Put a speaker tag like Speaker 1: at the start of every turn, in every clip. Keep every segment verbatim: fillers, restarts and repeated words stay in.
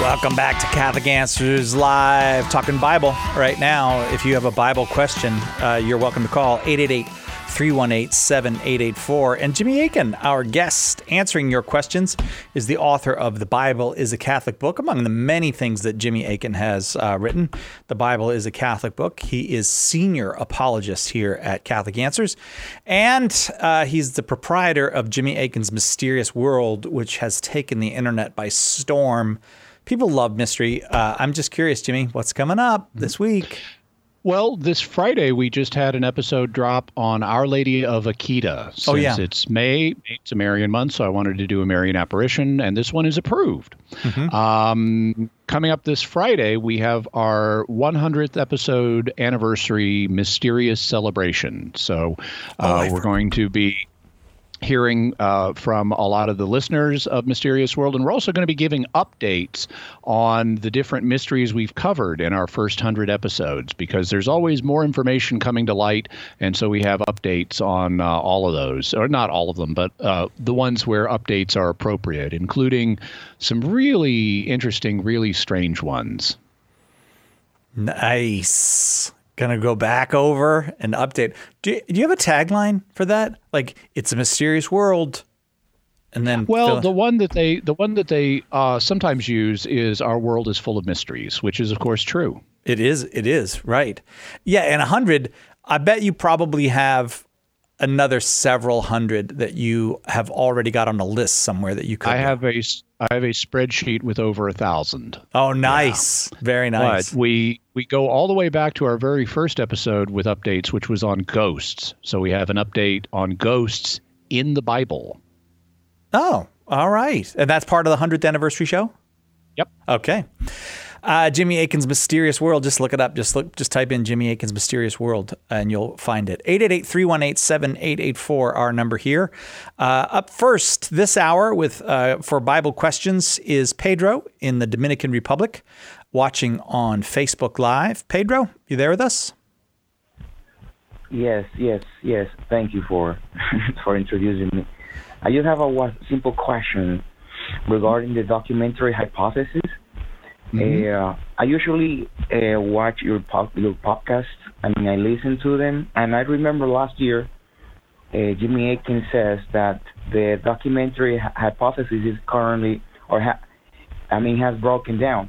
Speaker 1: Welcome back to Catholic Answers Live, talking Bible right now. If you have a Bible question, uh, you're welcome to call eight eight eight, three one eight, seven eight eight four. And Jimmy Akin, our guest answering your questions, is the author of The Bible is a Catholic Book. Among the many things that Jimmy Akin has uh, written, The Bible is a Catholic Book. He is senior apologist here at Catholic Answers. And uh, he's the proprietor of Jimmy Akin's Mysterious World, which has taken the internet by storm. People love mystery. Uh, I'm just curious, Jimmy, what's coming up this week?
Speaker 2: Well, this Friday, we just had an episode drop on Our Lady of Akita. Since
Speaker 1: oh, yeah.
Speaker 2: it's May, it's a Marian month, so I wanted to do a Marian apparition, and this one is approved. Mm-hmm. Um, coming up this Friday, we have our one hundredth episode anniversary mysterious celebration. So uh, oh, we're going to be hearing uh, from a lot of the listeners of Mysterious World, and we're also going to be giving updates on the different mysteries we've covered in our first one hundred episodes, because there's always more information coming to light, and so we have updates on uh, all of those, or not all of them, but uh, the ones where updates are appropriate, including some really interesting, really strange ones.
Speaker 1: Nice. Gonna go back over and update. Do you, do you have a tagline for that? Like, it's a mysterious world, and then
Speaker 2: well, the one that they the one that they uh, sometimes use is "Our world is full of mysteries," which is, of course, true.
Speaker 1: It is. It is right. Yeah, and a hundred. I bet you probably have another several hundred that you have already got on a list somewhere that you could.
Speaker 2: I have a I have a spreadsheet with over a thousand.
Speaker 1: Oh, nice. Yeah. Very nice.
Speaker 2: But we we go all the way back to our very first episode with updates, which was on ghosts. So we have an update on ghosts in the Bible.
Speaker 1: Oh, all right. And that's part of the one hundredth anniversary show?
Speaker 2: Yep.
Speaker 1: Okay. Uh, Jimmy Akin's Mysterious World. Just look it up. Just look. Just type in Jimmy Akin's Mysterious World, and you'll find it. eight eight eight, three one eight, seven eight eight four, our number here. Uh, up first this hour with uh, for Bible questions is Pedro in the Dominican Republic, watching on Facebook Live. Pedro, you there with us?
Speaker 3: Yes, yes, yes. Thank you for for introducing me. I just have a one simple question regarding the documentary hypothesis. Mm-hmm. Uh, I usually uh, watch your po- your podcast. I mean, I listen to them, and I remember last year, uh, Jimmy Akin says that the documentary h- hypothesis is currently, or ha- I mean, has broken down.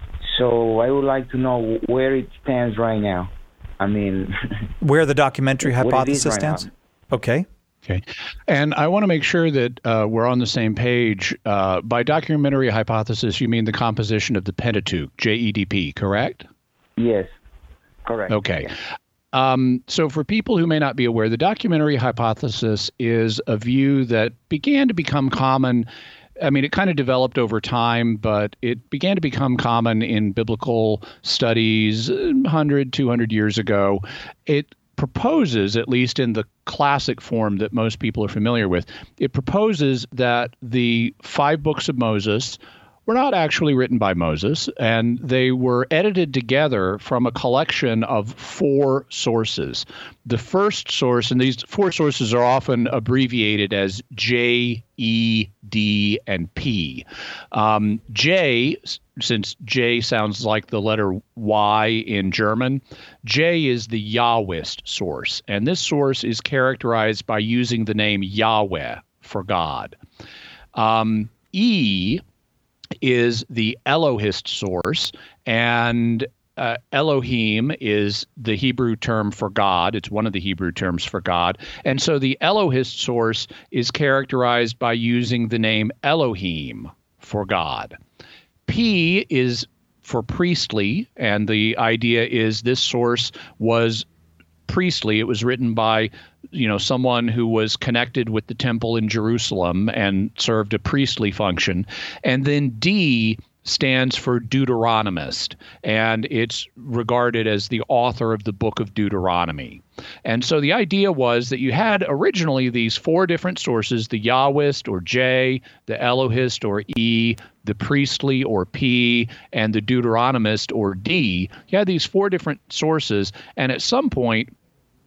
Speaker 3: So I would like to know where it stands right now. I mean,
Speaker 1: where the documentary hypothesis
Speaker 3: right
Speaker 1: stands.
Speaker 3: Now.
Speaker 1: Okay.
Speaker 2: Okay. And I want to make sure that uh, we're on the same page. Uh, by documentary hypothesis, you mean the composition of the Pentateuch, J E D P, correct?
Speaker 3: Yes, correct.
Speaker 2: Okay.
Speaker 3: Yeah.
Speaker 2: Um, so for people who may not be aware, the documentary hypothesis is a view that began to become common. I mean, it kind of developed over time, but it began to become common in biblical studies one hundred, two hundred years ago. It proposes, at least in the classic form that most people are familiar with, it proposes that the five books of Moses were not actually written by Moses, and they were edited together from a collection of four sources. The first source, and these four sources are often abbreviated as J, E, D, and P. Um, J, since J sounds like the letter Y in German, J is the Yahwist source, and this source is characterized by using the name Yahweh for God. Um, E is the Elohist source, and uh, Elohim is the Hebrew term for God. It's one of the Hebrew terms for God. And so the Elohist source is characterized by using the name Elohim for God. P is for priestly, and the idea is this source was priestly. It was written by, you know, someone who was connected with the temple in Jerusalem and served a priestly function. And then D stands for Deuteronomist, and it's regarded as the author of the book of Deuteronomy. And so the idea was that you had originally these four different sources, the Yahwist or J, the Elohist or E, the priestly or P, and the Deuteronomist or D. You had these four different sources, and at some point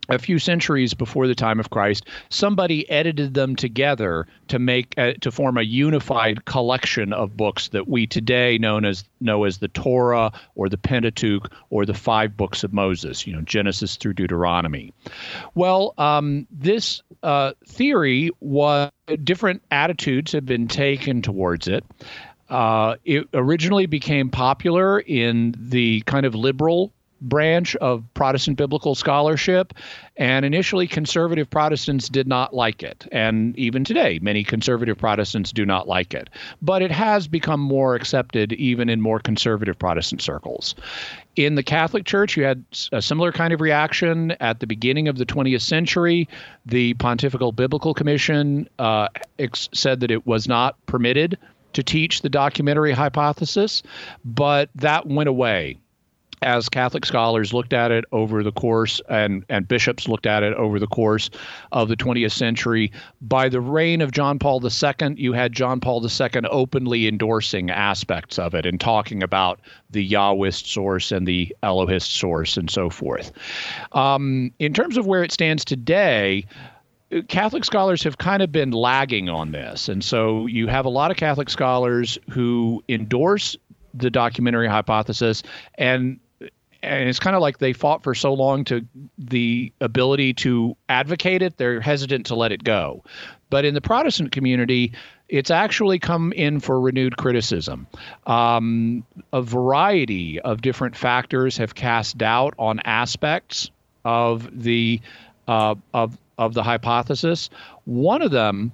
Speaker 2: a few centuries before the time of Christ, somebody edited them together to make uh, to form a unified collection of books that we today known as know as the Torah or the Pentateuch or the five books of Moses, you know, Genesis through Deuteronomy. Well, um, this uh, theory was different attitudes have been taken towards it. Uh, it originally became popular in the kind of liberal branch of Protestant biblical scholarship, and initially conservative Protestants did not like it. And even today, many conservative Protestants do not like it. But it has become more accepted even in more conservative Protestant circles. In the Catholic Church, you had a similar kind of reaction at the beginning of the twentieth century. The Pontifical Biblical Commission uh, ex- said that it was not permitted to teach the documentary hypothesis, but that went away as Catholic scholars looked at it over the course, and, and bishops looked at it over the course of the twentieth century. By the reign of John Paul the Second, you had John Paul the Second openly endorsing aspects of it and talking about the Yahwist source and the Elohist source and so forth. Um, in terms of where it stands today, Catholic scholars have kind of been lagging on this. And so you have a lot of Catholic scholars who endorse the documentary hypothesis, and And it's kind of like they fought for so long to the ability to advocate it, they're hesitant to let it go. But in the Protestant community, it's actually come in for renewed criticism. Um, a variety of different factors have cast doubt on aspects of the uh, of of the hypothesis. One of them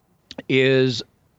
Speaker 2: is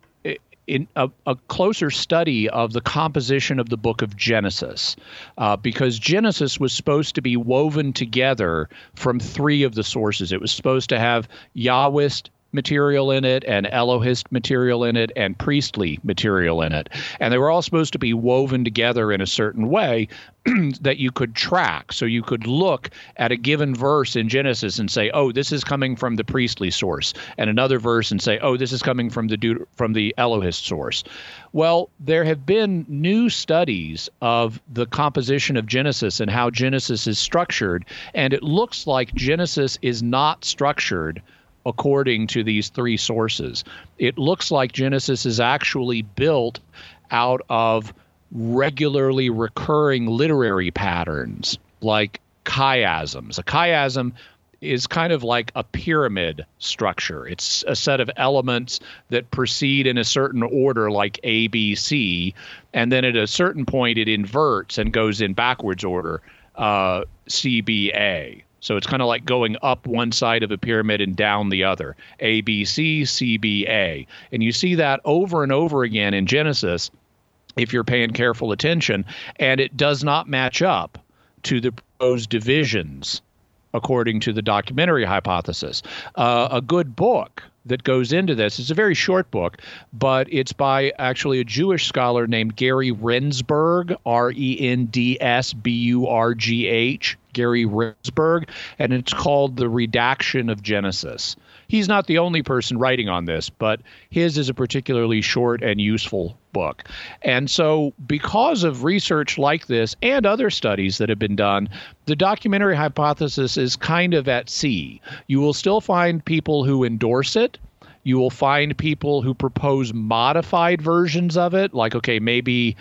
Speaker 2: in a, a closer study of the composition of the book of Genesis, uh, because Genesis was supposed to be woven together from three of the sources. It was supposed to have Yahwist material in it and Elohist material in it and priestly material in it. And they were all supposed to be woven together in a certain way that you could track. So you could look at a given verse in Genesis and say, oh, this is coming from the priestly source, and another verse and say, oh, this is coming from the Deut- from the Elohist source. Well, there have been new studies of the composition of Genesis and how Genesis is structured, and it looks like Genesis is not structured according to these three sources. It looks like Genesis is actually built out of regularly recurring literary patterns, like chiasms. A chiasm is kind of like a pyramid structure. It's a set of elements that proceed in a certain order, like A, B, C, and then at a certain point it inverts and goes in backwards order, uh, C, B, A. So it's kind of like going up one side of a pyramid and down the other, A, B, C, C, B, A. And you see that over and over again in Genesis if you're paying careful attention, and it does not match up to the proposed divisions according to the documentary hypothesis. Uh, a good book that goes into this, it's a very short book, but it's by actually a Jewish scholar named Gary Rendsburg, R E N D S B U R G H, Gary Rendsburg, and it's called The Redaction of Genesis. He's not the only person writing on this, but his is a particularly short and useful book. And so because of research like this and other studies that have been done, the documentary hypothesis is kind of at sea. You will still find people who endorse it. You will find people who propose modified versions of it, like, okay, maybe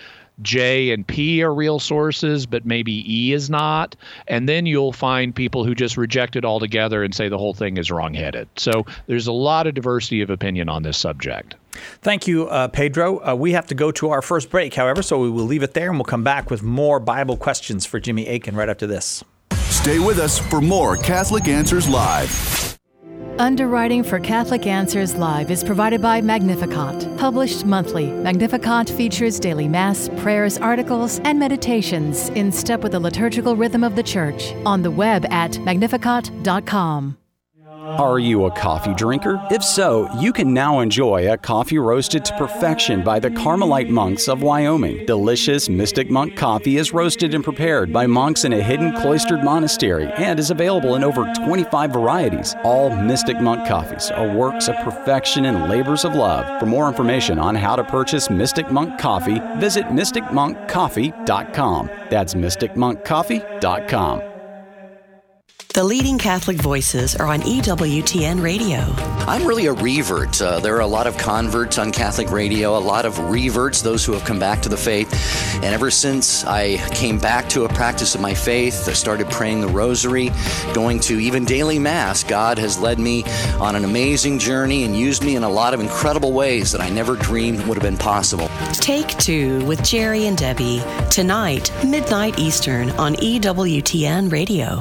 Speaker 2: J and P are real sources, but maybe E is not. And then you'll find people who just reject it altogether and say the whole thing is wrongheaded. So there's a lot of diversity of opinion on this subject.
Speaker 1: Thank you, uh, Pedro. Uh, we have to go to our first break, however, so we will leave it there, and we'll come back with more Bible questions for Jimmy Akin right after this.
Speaker 4: Stay with us for more Catholic Answers Live.
Speaker 5: Underwriting for Catholic Answers Live is provided by Magnificat. Published monthly, Magnificat features daily Mass, prayers, articles, and meditations in step with the liturgical rhythm of the Church. On the web at magnificat dot com.
Speaker 6: Are you a coffee drinker? If so, you can now enjoy a coffee roasted to perfection by the Carmelite monks of Wyoming. Delicious Mystic Monk coffee is roasted and prepared by monks in a hidden cloistered monastery and is available in over twenty-five varieties. All Mystic Monk coffees are works of perfection and labors of love. For more information on how to purchase Mystic Monk coffee, visit mystic monk coffee dot com. That's mystic monk coffee dot com.
Speaker 7: The leading Catholic voices are on E W T N Radio.
Speaker 8: I'm really a revert. Uh, there are a lot of converts on Catholic radio, a lot of reverts, those who have come back to the faith. And ever since I came back to a practice of my faith, I started praying the rosary, going to even daily Mass, God has led me on an amazing journey and used me in a lot of incredible ways that I never dreamed would have been possible.
Speaker 7: Take Two with Jerry and Debbie, tonight, midnight Eastern on E W T N Radio.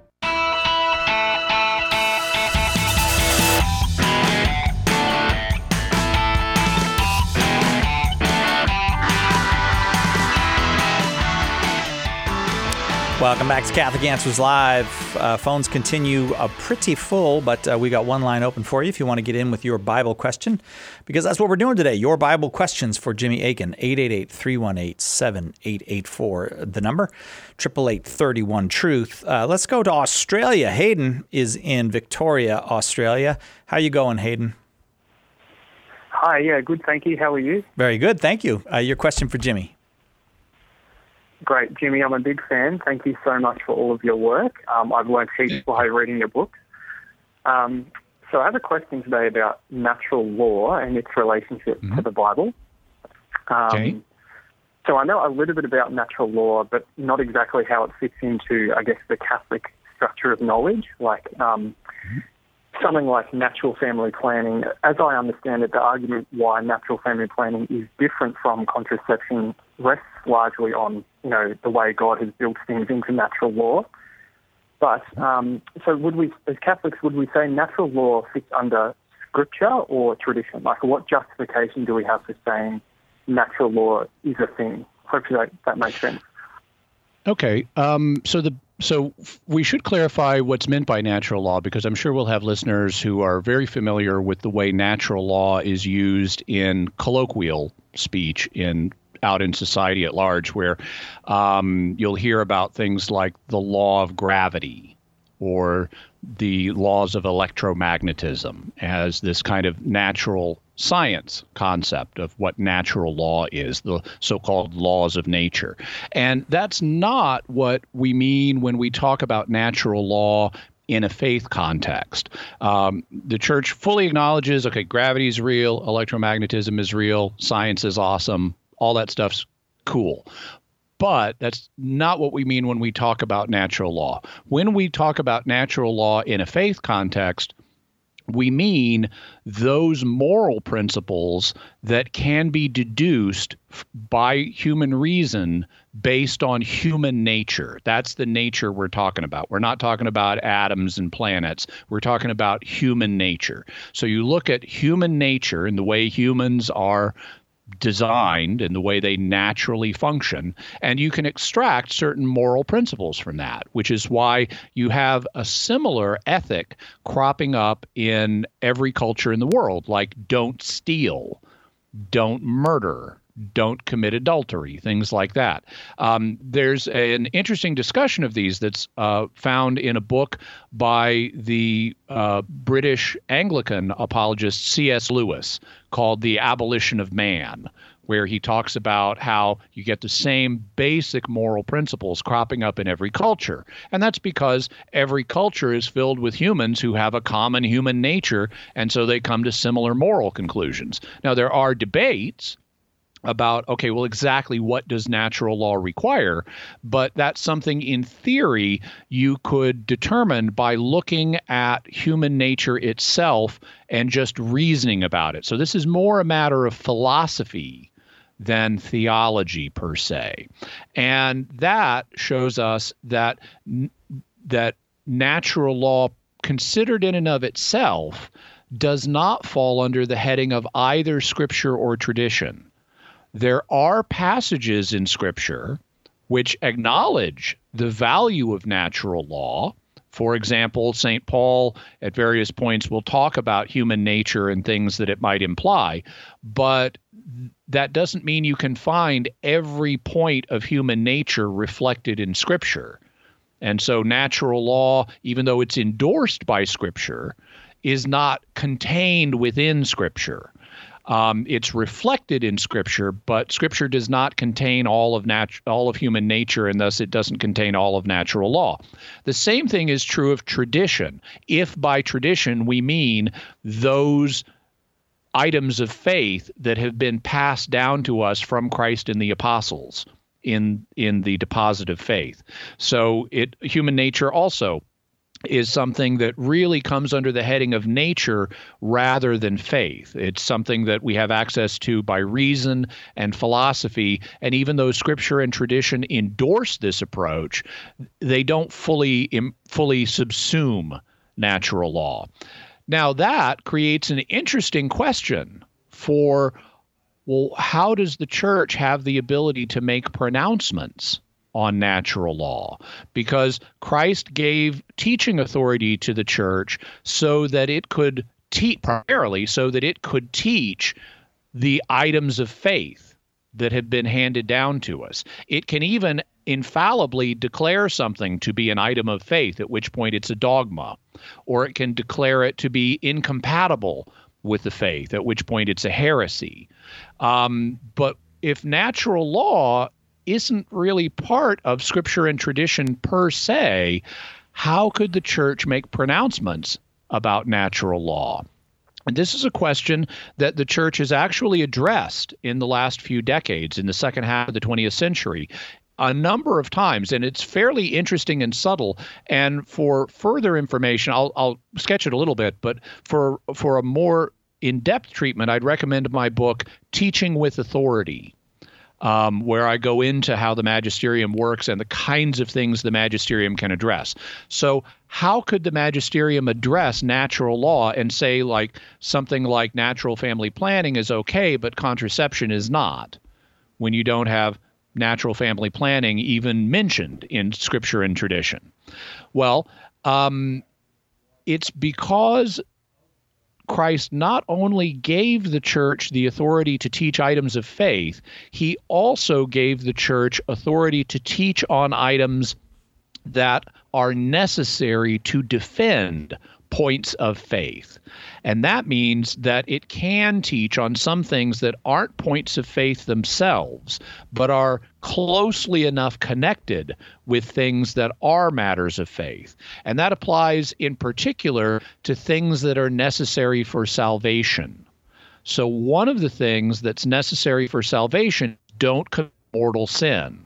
Speaker 1: Welcome back to Catholic Answers Live. Uh, phones continue uh, pretty full, but uh, we got one line open for you if you want to get in with your Bible question, because that's what we're doing today. Your Bible questions for Jimmy Akin. eight eight eight, three one eight, seven eight eight four, the number. eight eight eight, three one, truth. Uh, let's go to Australia. Hayden is in Victoria, Australia. How you going, Hayden?
Speaker 9: Hi, yeah, good, thank you. How are you?
Speaker 1: Very good, thank you. Uh, your question for Jimmy.
Speaker 9: Great, Jimmy, I'm a big fan. Thank you so much for all of your work. Um, I've learned heaps by reading your books. Um, so I have a question today about natural law and its relationship mm-hmm. to the Bible. Um,
Speaker 2: okay.
Speaker 9: So I know a little bit about natural law, but not exactly how it fits into, I guess, the Catholic structure of knowledge, like um, mm-hmm. something like natural family planning. As I understand it, the argument why natural family planning is different from contraception rests largely on, you know, the way God has built things into natural law. But um, so would we, as Catholics, would we say natural law fits under Scripture or tradition? Like, what justification do we have for saying natural law is a thing? Hopefully that, that makes sense.
Speaker 2: Okay. Um, so the So we should clarify what's meant by natural law, because I'm sure we'll have listeners who are very familiar with the way natural law is used in colloquial speech in out in society at large, where um, you'll hear about things like the law of gravity or the laws of electromagnetism as this kind of natural science concept of what natural law is, the so-called laws of nature. And that's not what we mean when we talk about natural law in a faith context. Um, the church fully acknowledges, okay, gravity is real, electromagnetism is real, science is awesome, all that stuff's cool. But that's not what we mean when we talk about natural law. When we talk about natural law in a faith context, we mean those moral principles that can be deduced by human reason based on human nature. That's the nature we're talking about. We're not talking about atoms and planets. We're talking about human nature. So you look at human nature and the way humans are designed and the way they naturally function, and you can extract certain moral principles from that, which is why you have a similar ethic cropping up in every culture in the world, like don't steal, don't murder, don't commit adultery, things like that. Um, there's a, an interesting discussion of these that's uh, found in a book by the uh, British Anglican apologist C S Lewis called The Abolition of Man, where he talks about how you get the same basic moral principles cropping up in every culture. And that's because every culture is filled with humans who have a common human nature, and so they come to similar moral conclusions. Now, there are debates about, okay, well, exactly what does natural law require? But that's something in theory you could determine by looking at human nature itself and just reasoning about it. So this is more a matter of philosophy than theology per se. And that shows us that that natural law, considered in and of itself, does not fall under the heading of either Scripture or tradition. There are passages in Scripture which acknowledge the value of natural law. For example, Saint Paul at various points will talk about human nature and things that it might imply, but that doesn't mean you can find every point of human nature reflected in Scripture. And so natural law, even though it's endorsed by Scripture, is not contained within Scripture. Um, it's reflected in Scripture, but Scripture does not contain all of nat- all of human nature, and thus it doesn't contain all of natural law. The same thing is true of tradition. If by tradition we mean those items of faith that have been passed down to us from Christ and the apostles in in the deposit of faith. So it human nature also is something that really comes under the heading of nature rather than faith. It's something that we have access to by reason and philosophy. And even though Scripture and tradition endorse this approach, they don't fully fully subsume natural law. Now that creates an interesting question for, well, how does the church have the ability to make pronouncements on natural law? Because Christ gave teaching authority to the church so that it could teach, primarily so that it could teach the items of faith that have been handed down to us. It can even infallibly declare something to be an item of faith, at which point it's a dogma, or it can declare it to be incompatible with the faith, at which point it's a heresy. Um, but if natural law isn't really part of Scripture and tradition per se, how could the church make pronouncements about natural law? And this is a question that the church has actually addressed in the last few decades, in the second half of the twentieth century, a number of times, and it's fairly interesting and subtle. And for further information, I'll, I'll sketch it a little bit, but for for a more in-depth treatment, I'd recommend my book, Teaching with Authority, Um, where I go into how the magisterium works and the kinds of things the magisterium can address. So how could the magisterium address natural law and say like something like natural family planning is okay, but contraception is not, when you don't have natural family planning even mentioned in Scripture and tradition? Well, um, it's because Christ not only gave the church the authority to teach items of faith, he also gave the church authority to teach on items that are necessary to defend points of faith. And that means that it can teach on some things that aren't points of faith themselves, but are closely enough connected with things that are matters of faith. And that applies in particular to things that are necessary for salvation. So one of the things that's necessary for salvation, don't commit mortal sin.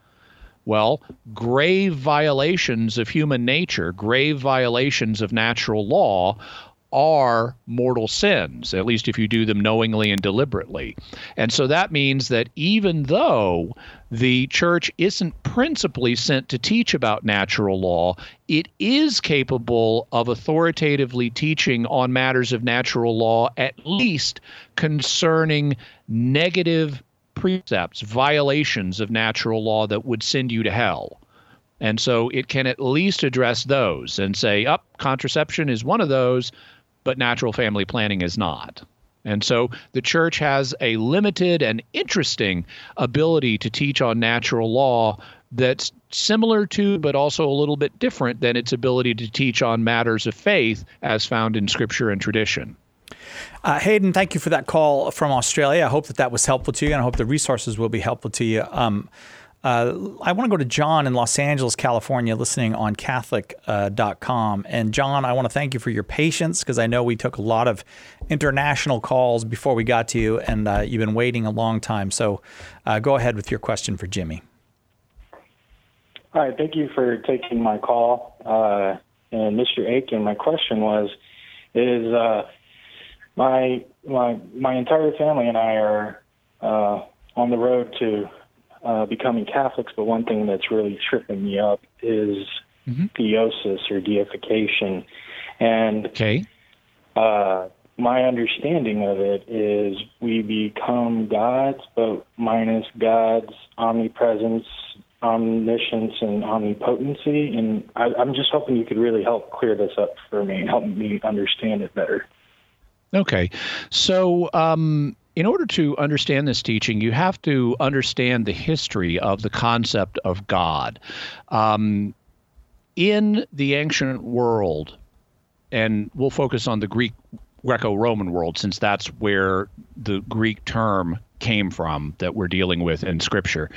Speaker 2: Well, grave violations of human nature, grave violations of natural law are mortal sins, at least if you do them knowingly and deliberately. And so that means that even though the church isn't principally sent to teach about natural law, it is capable of authoritatively teaching on matters of natural law, at least concerning negative precepts, violations of natural law that would send you to hell. And so it can at least address those and say, up, oh, contraception is one of those, but natural family planning is not. And so the church has a limited and interesting ability to teach on natural law that's similar to, but also a little bit different than its ability to teach on matters of faith as found in Scripture and tradition.
Speaker 1: Uh, Hayden, thank you for that call from Australia. I hope that that was helpful to you, and I hope the resources will be helpful to you. Um, uh, I want to go to John in Los Angeles, California, listening on Catholic dot com. Uh, and John, I want to thank you for your patience, because I know we took a lot of international calls before we got to you, and uh, you've been waiting a long time. So uh, go ahead with your question for Jimmy.
Speaker 10: Hi, thank you for taking my call. Uh, and Mister Akin, my question was, is... Uh, My my my entire family and I are uh, on the road to uh, becoming Catholics, but one thing that's really tripping me up is mm-hmm. theosis or deification. And
Speaker 2: okay.
Speaker 10: uh, my understanding of it is we become gods, but minus God's omnipresence, omniscience, and omnipotency. And I, I'm just hoping you could really help clear this up for me and help me understand it better.
Speaker 2: Okay. So um, in order to understand this teaching, you have to understand the history of the concept of God. Um, in the ancient world, and we'll focus on the Greek Greco-Roman world, since that's where the Greek term came from that we're dealing with in Scripture.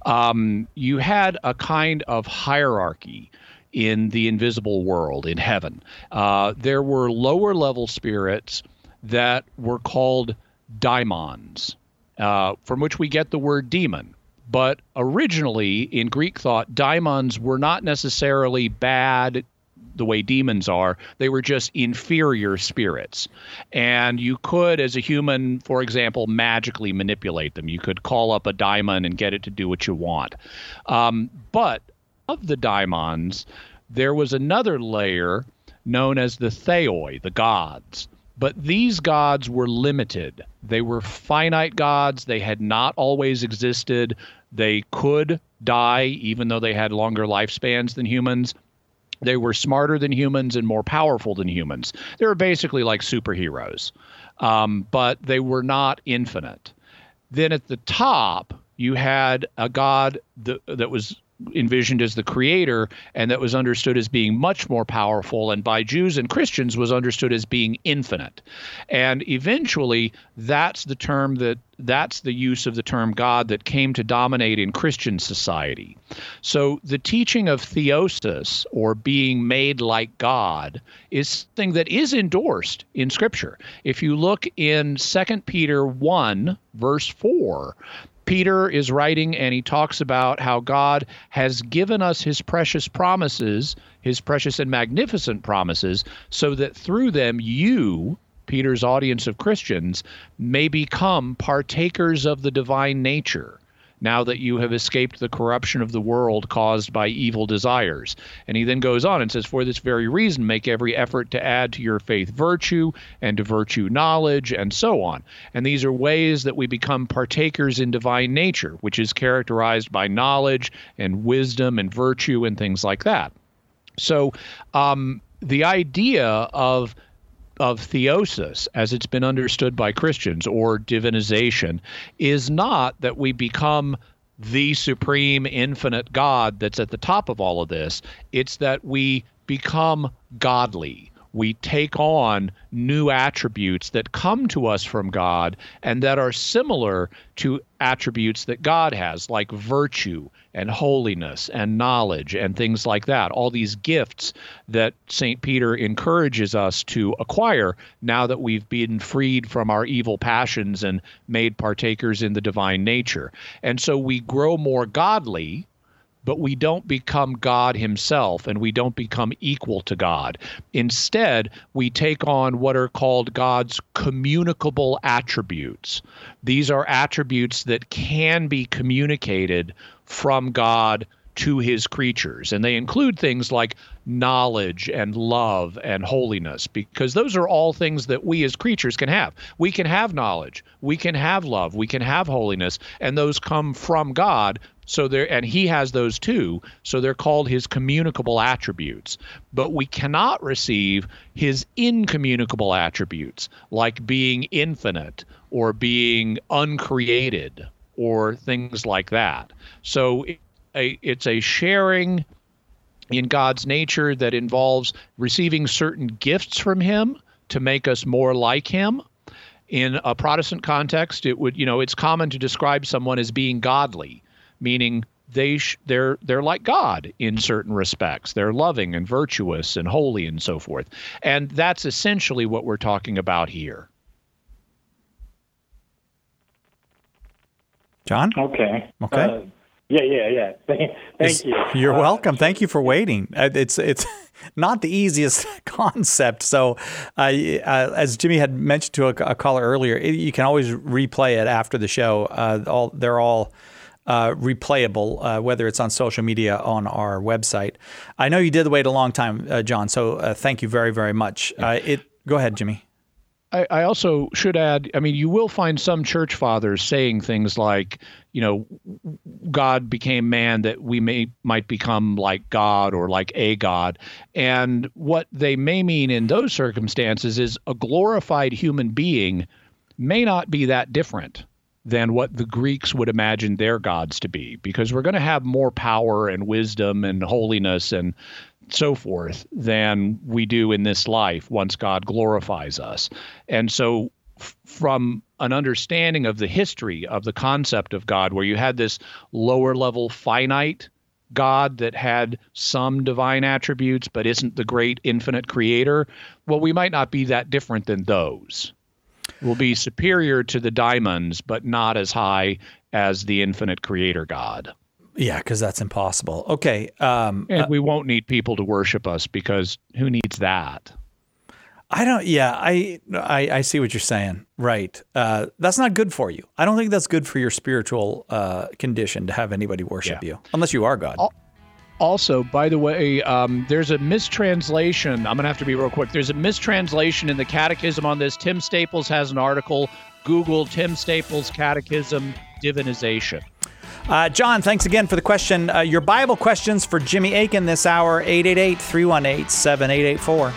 Speaker 2: Um, you had a kind of hierarchy in the invisible world, in heaven. Uh, there were lower level spirits that were called daimons, uh, from which we get the word demon. But originally, in Greek thought, daimons were not necessarily bad the way demons are. They were just inferior spirits. And you could, as a human, for example, magically manipulate them. You could call up a daimon and get it to do what you want. Um, but of the daimons, there was another layer known as the theoi, the gods. But these gods were limited. They were finite gods. They had not always existed. They could die, even though they had longer lifespans than humans. They were smarter than humans and more powerful than humans. They were basically like superheroes, um, but they were not infinite. Then at the top, you had a god that, that was envisioned as the creator and that was understood as being much more powerful, and by Jews and Christians was understood as being infinite. And eventually that's the term that that's the use of the term God that came to dominate in Christian society. So the teaching of theosis, or being made like God, is something that is endorsed in Scripture. If you look in Second Peter one, verse four, Peter is writing and he talks about how God has given us his precious promises, his precious and magnificent promises, so that through them you, Peter's audience of Christians, may become partakers of the divine nature, now that you have escaped the corruption of the world caused by evil desires. And he then goes on and says, for this very reason, make every effort to add to your faith virtue, and to virtue knowledge, and so on. And these are ways that we become partakers in divine nature, which is characterized by knowledge and wisdom and virtue and things like that. So um, the idea of of theosis, as it's been understood by Christians, or divinization, is not that we become the supreme infinite God that's at the top of all of this. It's that we become godly. We take on new attributes that come to us from God and that are similar to attributes that God has, like virtue and holiness and knowledge and things like that. All these gifts that Saint Peter encourages us to acquire now that we've been freed from our evil passions and made partakers in the divine nature. And so we grow more godly, but we don't become God himself, and we don't become equal to God. Instead, we take on what are called God's communicable attributes. These are attributes that can be communicated from God to his creatures, and they include things like knowledge and love and holiness, because those are all things that we as creatures can have. We can have knowledge, we can have love, we can have holiness, and those come from God. So there, and he has those too. So they're called his communicable attributes. But we cannot receive his incommunicable attributes, like being infinite or being uncreated or things like that. So it, a, it's a sharing in God's nature that involves receiving certain gifts from him to make us more like him. In a Protestant context, it would, you know, it's common to describe someone as being godly, meaning they sh- they're they're like God in certain respects. They're loving and virtuous and holy and so forth. And that's essentially what we're talking about here.
Speaker 1: John?
Speaker 10: Okay.
Speaker 1: Okay.
Speaker 10: Uh, yeah, yeah, yeah. Thank, thank you.
Speaker 1: You're
Speaker 10: uh,
Speaker 1: welcome. Thank you for waiting. Uh, It's it's not the easiest concept. So, uh, uh, as Jimmy had mentioned to a, a caller earlier, it, you can always replay it after the show. Uh, all they're all uh, replayable, uh, whether it's on social media, on our website. I know you did wait a long time, uh, John. So, uh, thank you very, very much. Uh, it. Go ahead, Jimmy.
Speaker 2: I, I also should add, I mean, you will find some church fathers saying things like, you know, God became man that we may might become like God or like a God. And what they may mean in those circumstances is a glorified human being may not be that different than what the Greeks would imagine their gods to be, because we're going to have more power and wisdom and holiness and so forth than we do in this life once God glorifies us. And so f- from an understanding of the history of the concept of God, where you had this lower level finite God that had some divine attributes but isn't the great infinite creator, well, we might not be that different than those. We'll be superior to the daimons, but not as high as the infinite creator God.
Speaker 1: Yeah, because that's impossible. Okay. Um,
Speaker 2: and
Speaker 1: uh,
Speaker 2: we won't need people to worship us, because who needs that?
Speaker 1: I don't, yeah, I, I, I see what you're saying. Right. Uh, that's not good for you. I don't think that's good for your spiritual uh, condition to have anybody worship yeah. you, unless you are God.
Speaker 2: Also, by the way, um, there's a mistranslation. I'm going to have to be real quick. There's a mistranslation in the catechism on this. Tim Staples has an article. Google Tim Staples Catechism Divinization.
Speaker 1: Uh, John, thanks again for the question. Uh, your Bible questions for Jimmy Akin this hour, eight eight eight, three one eight, seven eight eight four.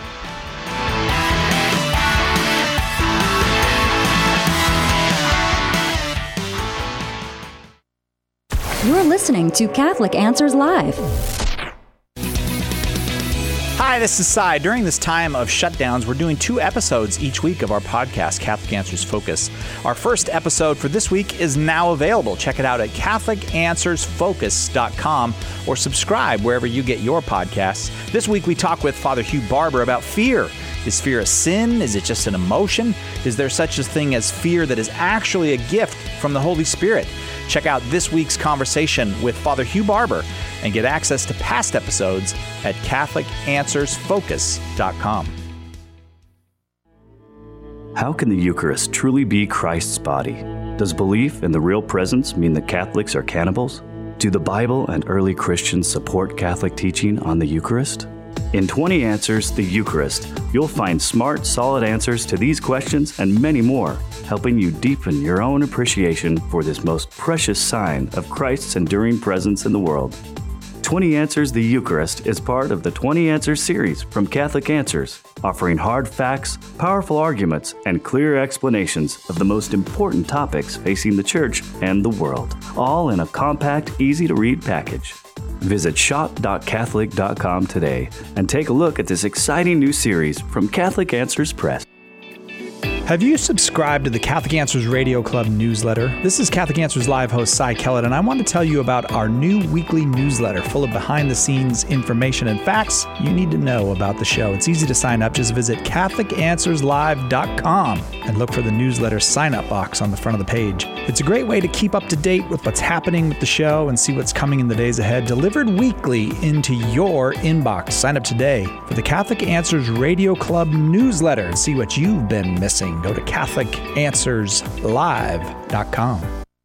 Speaker 11: You're listening to Catholic Answers Live.
Speaker 1: Hi, this is Cy. During this time of shutdowns, we're doing two episodes each week of our podcast, Catholic Answers Focus. Our first episode for this week is now available. Check it out at Catholic Answers Focus dot com or subscribe wherever you get your podcasts. This week we talk with Father Hugh Barber about fear. Is fear a sin? Is it just an emotion? Is there such a thing as fear that is actually a gift from the Holy Spirit? Check out this week's conversation with Father Hugh Barber and get access to past episodes at Catholic Answers Focus dot com.
Speaker 12: How can the Eucharist truly be Christ's body? Does belief in the real presence mean that Catholics are cannibals? Do the Bible and early Christians support Catholic teaching on the Eucharist? In twenty Answers, the Eucharist, you'll find smart, solid answers to these questions and many more, helping you deepen your own appreciation for this most precious sign of Christ's enduring presence in the world. twenty Answers, the Eucharist is part of the twenty Answers series from Catholic Answers, offering hard facts, powerful arguments, and clear explanations of the most important topics facing the Church and the world, all in a compact, easy-to-read package. Visit shop dot catholic dot com today and take a look at this exciting new series from Catholic Answers Press.
Speaker 1: Have you subscribed to the Catholic Answers Radio Club newsletter? This is Catholic Answers Live host Cy Kellett, and I want to tell you about our new weekly newsletter full of behind-the-scenes information and facts you need to know about the show. It's easy to sign up. Just visit Catholic Answers Live dot com and look for the newsletter sign-up box on the front of the page. It's a great way to keep up to date with what's happening with the show and see what's coming in the days ahead, delivered weekly into your inbox. Sign up today for the Catholic Answers Radio Club newsletter and see what you've been missing. Go to Catholic Answers Live dot com.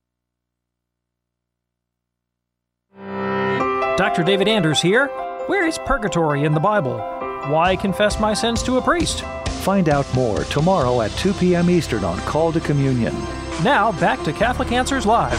Speaker 13: Doctor David Anders here. Where is purgatory in the Bible? Why confess my sins to a priest?
Speaker 14: Find out more tomorrow at two p.m. Eastern on Call to Communion.
Speaker 13: Now, back to Catholic Answers Live.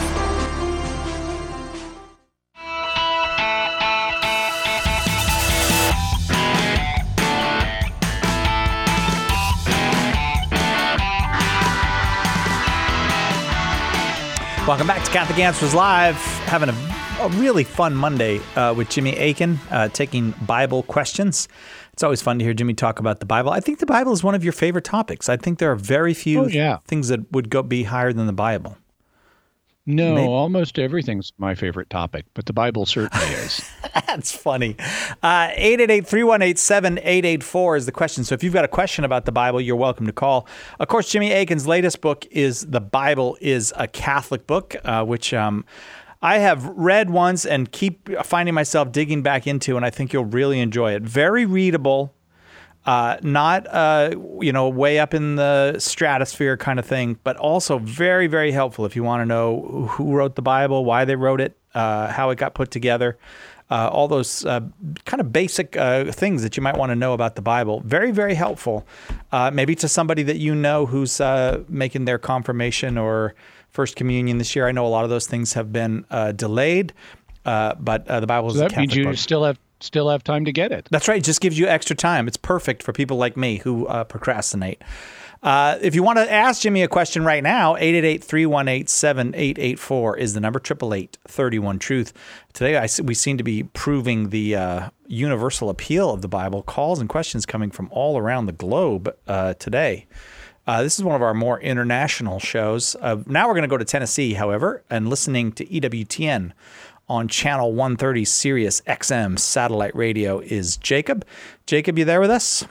Speaker 1: Welcome back to Catholic Answers Live. Having a, a really fun Monday uh, with Jimmy Akin, uh, taking Bible questions. It's always fun to hear Jimmy talk about the Bible. I think the Bible is one of your favorite topics. I think there are very few
Speaker 2: oh, yeah.
Speaker 1: things that would go be higher than the Bible.
Speaker 2: No,
Speaker 1: Maybe.
Speaker 2: Almost everything's my favorite topic, but the Bible certainly is.
Speaker 1: That's funny. Uh, eight eight eight, three one eight, seven eight eight four is the question. So if you've got a question about the Bible, you're welcome to call. Of course, Jimmy Akin's latest book is The Bible is a Catholic Book, uh, which um, I have read once and keep finding myself digging back into, and I think you'll really enjoy it. Very readable. Uh, not, uh, you know, way up in the stratosphere kind of thing, but also very, very helpful if you want to know who wrote the Bible, why they wrote it, uh, how it got put together, uh, all those uh, kind of basic uh, things that you might want to know about the Bible. Very, very helpful, uh, maybe to somebody that you know who's uh, making their confirmation or First Communion this year. I know a lot of those things have been uh, delayed, uh, but uh, the Bible is
Speaker 2: so
Speaker 1: a
Speaker 2: that
Speaker 1: Catholic
Speaker 2: means you
Speaker 1: book.
Speaker 2: still have still have time to get it.
Speaker 1: That's right. It just gives you extra time. It's perfect for people like me who uh, procrastinate. Uh, if you want to ask Jimmy a question right now, eight eight eight, three one eight, seven eight eight four is the number, eight eight eight, three one, truth. Today, I, we seem to be proving the uh, universal appeal of the Bible. Calls and questions coming from all around the globe uh, today. Uh, this is one of our more international shows. Uh, now we're going to go to Tennessee, however, and listening to E W T N on channel one thirty Sirius X M satellite radio is Jacob. Jacob, you there with us?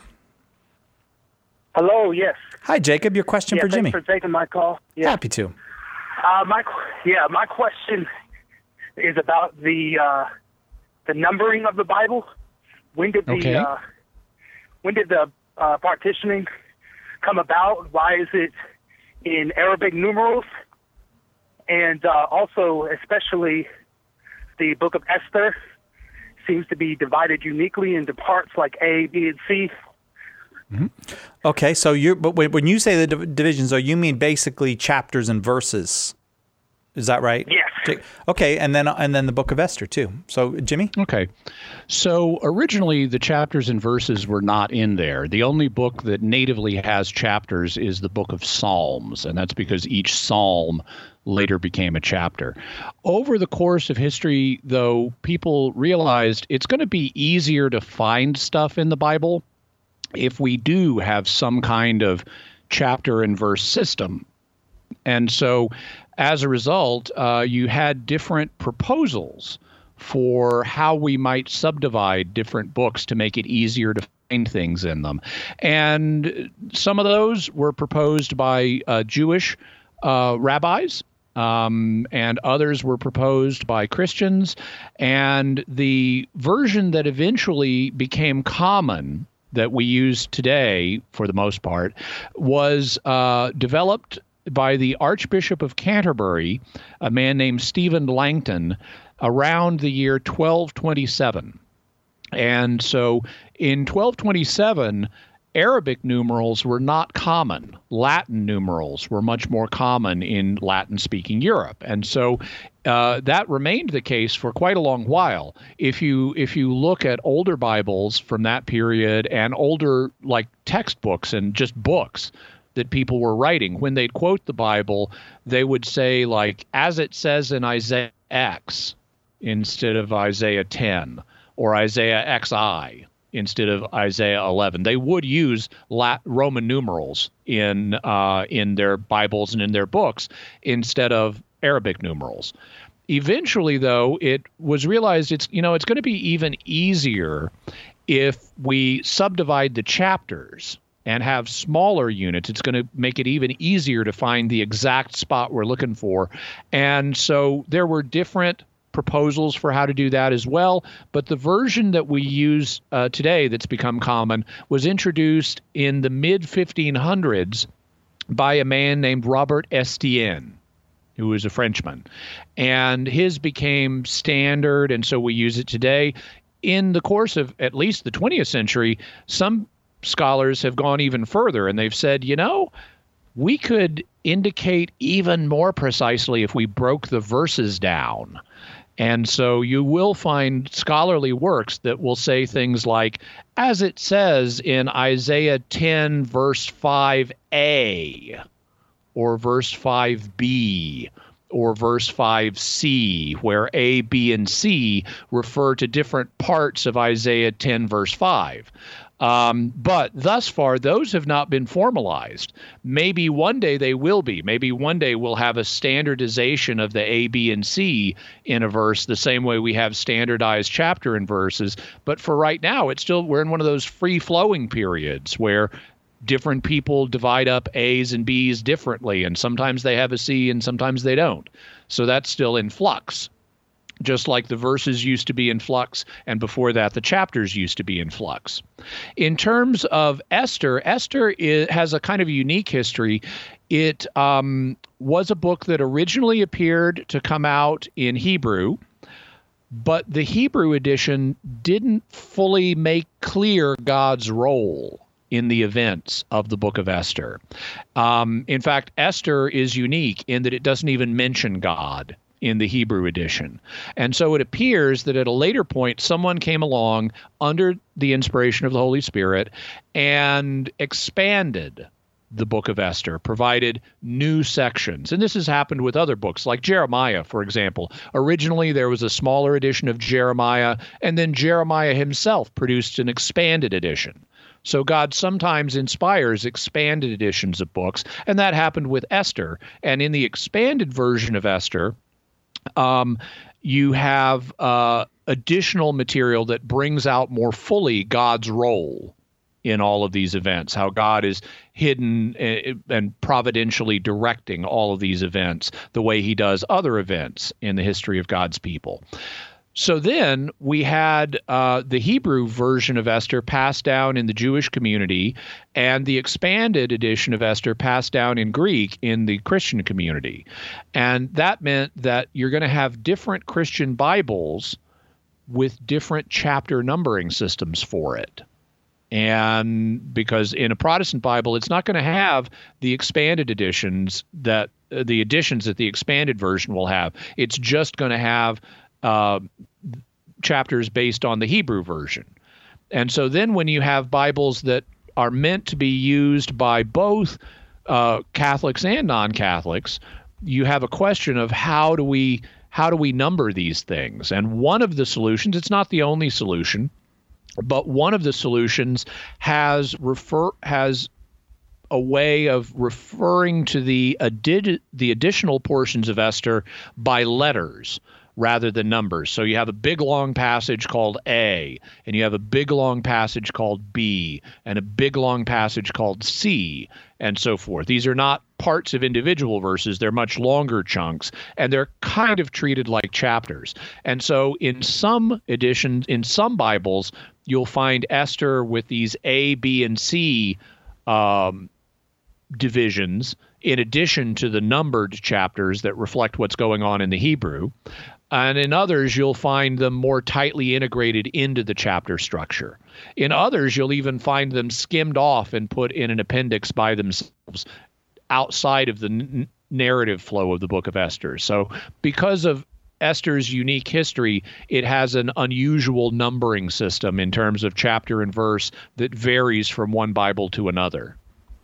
Speaker 15: Hello, yes.
Speaker 1: Hi, Jacob. Your question
Speaker 15: yeah,
Speaker 1: for Jimmy.
Speaker 15: Thanks for taking my call. Yeah.
Speaker 1: Happy to.
Speaker 15: Uh, my yeah, my question is about the uh, the numbering of the Bible. When did the
Speaker 2: okay.
Speaker 15: uh, when did the uh, partitioning come about? Why is it in Arabic numerals? And uh, also, especially, the Book of Esther seems to be divided uniquely into parts like A, B, and C.
Speaker 1: Mm-hmm. Okay, so you but when you say the div- divisions, though, you mean basically chapters and verses. Is that right?
Speaker 15: Yes.
Speaker 1: Okay, and then and then the Book of Esther too. So, Jimmy?
Speaker 2: Okay. So originally the chapters and verses were not in there. The only book that natively has chapters is the Book of Psalms, and that's because each psalm later became a chapter. Over the course of history, though, people realized it's going to be easier to find stuff in the Bible if we do have some kind of chapter and verse system. And so as a result, uh, you had different proposals for how we might subdivide different books to make it easier to find things in them. And some of those were proposed by uh, Jewish uh, rabbis, um, and others were proposed by Christians. And the version that eventually became common that we use today, for the most part, was uh, developed by the Archbishop of Canterbury, a man named Stephen Langton, around the year twelve twenty-seven. And so in twelve twenty-seven, Arabic numerals were not common. Latin numerals were much more common in Latin-speaking Europe. And so uh, that remained the case for quite a long while. If you if you look at older Bibles from that period and older like textbooks and just books that people were writing, when they'd quote the Bible, they would say, like, as it says in Isaiah X instead of Isaiah ten, or Isaiah X I instead of Isaiah eleven. They would use Lat- Roman numerals in uh, in their Bibles and in their books instead of Arabic numerals. Eventually, though, it was realized it's you know it's going to be even easier if we subdivide the chapters and have smaller units. It's going to make it even easier to find the exact spot we're looking for. And so there were different proposals for how to do that as well. But the version that we use uh, today that's become common was introduced in the mid fifteen hundreds by a man named Robert Estienne, who was a Frenchman. And his became standard, and so we use it today. In the course of at least the twentieth century, some scholars have gone even further, and they've said, you know, we could indicate even more precisely if we broke the verses down. And so you will find scholarly works that will say things like, as it says in Isaiah ten, verse five a, or verse five b, or verse five c, where A, B, and C refer to different parts of Isaiah ten, verse five. Um, but thus far, those have not been formalized. Maybe one day they will be. Maybe one day we'll have a standardization of the A, B, and C in a verse the same way we have standardized chapter and verses. But for right now, it's still we're in one of those free-flowing periods where different people divide up A's and B's differently, and sometimes they have a C and sometimes they don't. So that's still in flux, just like the verses used to be in flux, and before that, the chapters used to be in flux. In terms of Esther, Esther is, has a kind of unique history. It um, was a book that originally appeared to come out in Hebrew, but the Hebrew edition didn't fully make clear God's role in the events of the book of Esther. Um, in fact, Esther is unique in that it doesn't even mention God in the Hebrew edition. And so it appears that at a later point, someone came along under the inspiration of the Holy Spirit and expanded the book of Esther, provided new sections. And this has happened with other books, like Jeremiah, for example. Originally, there was a smaller edition of Jeremiah, and then Jeremiah himself produced an expanded edition. So God sometimes inspires expanded editions of books, and that happened with Esther. And in the expanded version of Esther, um, you have uh, additional material that brings out more fully God's role in all of these events, how God is hidden and providentially directing all of these events the way he does other events in the history of God's people. So then we had uh, the Hebrew version of Esther passed down in the Jewish community, and the expanded edition of Esther passed down in Greek in the Christian community. And that meant that you're going to have different Christian Bibles with different chapter numbering systems for it. And because in a Protestant Bible, it's not going to have the expanded editions that uh, the editions that the expanded version will have. It's just going to have uh, chapters based on the Hebrew version. And so then when you have Bibles that are meant to be used by both uh, Catholics and non-Catholics, you have a question of how do we how do we number these things? And one of the solutions, it's not the only solution, but one of the solutions has refer has a way of referring to the addi- the additional portions of Esther by letters rather than numbers. So you have a big long passage called A, and you have a big long passage called B, and a big long passage called C, and so forth. These are not parts of individual verses. They're much longer chunks, and they're kind of treated like chapters. And so in some editions, in some Bibles, you'll find Esther with these A, B, and C um, divisions in addition to the numbered chapters that reflect what's going on in the Hebrew. And in others, you'll find them more tightly integrated into the chapter structure. In others, you'll even find them skimmed off and put in an appendix by themselves outside of the n- narrative flow of the book of Esther. So because of Esther's unique history, it has an unusual numbering system in terms of chapter and verse that varies from one Bible to another.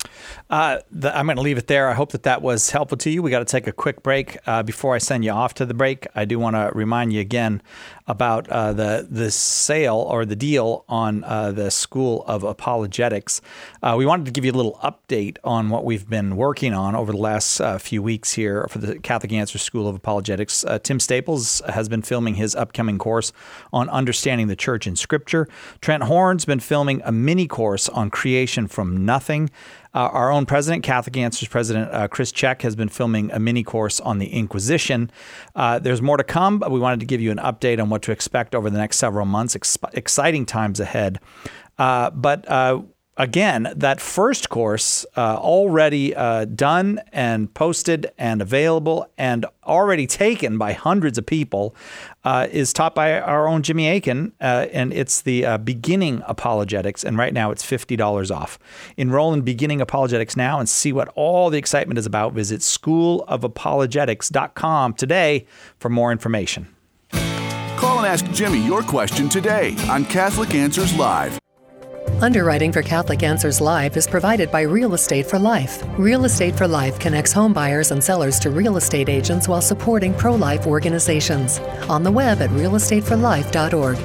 Speaker 1: Uh, the, I'm going to leave it there. I hope that that was helpful to you. We got to take a quick break. Uh, before I send you off to the break, I do want to remind you again about uh, the the sale or the deal on uh, the School of Apologetics. Uh, we wanted to give you a little update on what we've been working on over the last uh, few weeks here for the Catholic Answers School of Apologetics. Uh, Tim Staples has been filming his upcoming course on understanding the church in Scripture. Trent Horn's been filming a mini course on creation from nothing. Uh, our own president, Catholic Answers President uh, Chris Check, has been filming a mini course on the Inquisition. Uh, there's more to come, but we wanted to give you an update on what to expect over the next several months. Ex- exciting times ahead. Uh, but uh, again, that first course uh, already uh, done and posted and available and already taken by hundreds of people uh, is taught by our own Jimmy Akin, uh, and it's the uh, Beginning Apologetics, and right now it's fifty dollars off. Enroll in Beginning Apologetics now and see what all the excitement is about. Visit school of apologetics dot com today for more information.
Speaker 4: Call and ask Jimmy your question today on Catholic Answers Live.
Speaker 16: Underwriting for Catholic Answers Live is provided by Real Estate for Life. Real Estate for Life connects home buyers and sellers to real estate agents while supporting pro-life organizations. On the web at real estate for life dot org.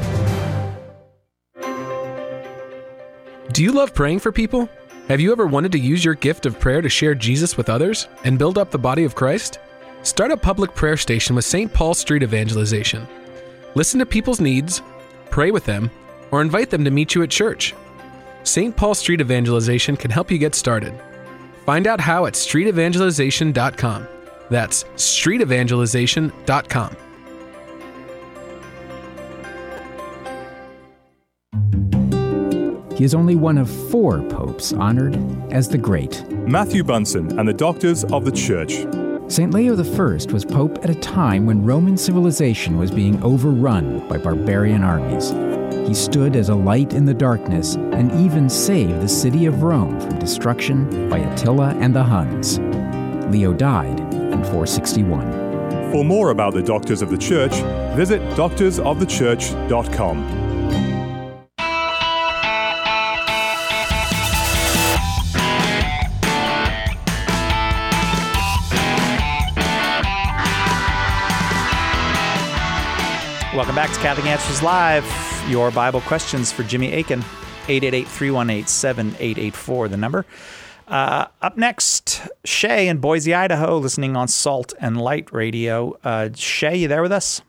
Speaker 17: Do you love praying for people? Have you ever wanted to use your gift of prayer to share Jesus with others and build up the body of Christ? Start a public prayer station with Saint Paul Street Evangelization. Listen to people's needs, pray with them, or invite them to meet you at church. Saint Paul Street Evangelization can help you get started. Find out how at street evangelization dot com. That's street evangelization dot com.
Speaker 18: He is only one of four popes honored as the Great.
Speaker 19: Matthew Bunsen and the Doctors of the Church.
Speaker 18: Saint Leo the First was pope at a time when Roman civilization was being overrun by barbarian armies. He stood as a light in the darkness and even saved the city of Rome from destruction by Attila and the Huns. Leo died in four sixty-one.
Speaker 19: For more about the Doctors of the Church, visit doctors of the church dot com.
Speaker 1: Welcome back to Catholic Answers Live. Your Bible questions for Jimmy Akin. eight eight eight, three one eight, seven eight eight four, the number. Uh, up next, Shay in Boise, Idaho, listening on Salt and Light Radio. Uh, Shay, you there with us?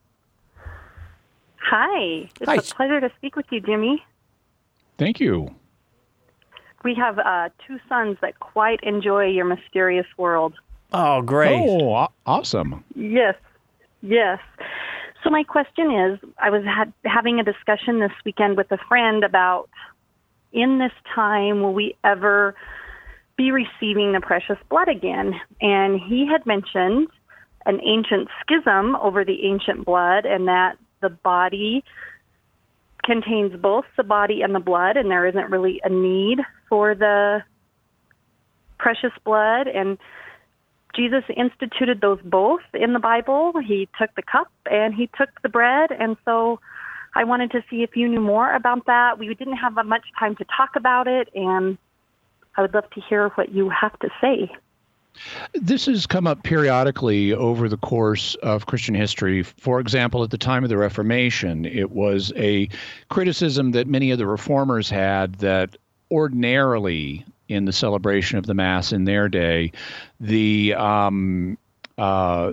Speaker 20: Hi. It's
Speaker 1: Hi.
Speaker 20: a pleasure to speak with you, Jimmy.
Speaker 2: Thank you.
Speaker 20: We have uh, two sons that quite enjoy your mysterious world.
Speaker 1: Oh, great.
Speaker 2: Oh, aw- awesome.
Speaker 20: Yes, yes. So my question is, I was had, having a discussion this weekend with a friend about, in this time, will we ever be receiving the precious blood again? And he had mentioned an ancient schism over the ancient blood, and that the body contains both the body and the blood, and there isn't really a need for the precious blood. And Jesus instituted those both in the Bible. He took the cup and he took the bread. And so I wanted to see if you knew more about that. We didn't have much time to talk about it, and I would love to hear what you have to say.
Speaker 2: This has come up periodically over the course of Christian history. For example, at the time of the Reformation, it was a criticism that many of the reformers had that ordinarily in the celebration of the Mass in their day, the um, uh,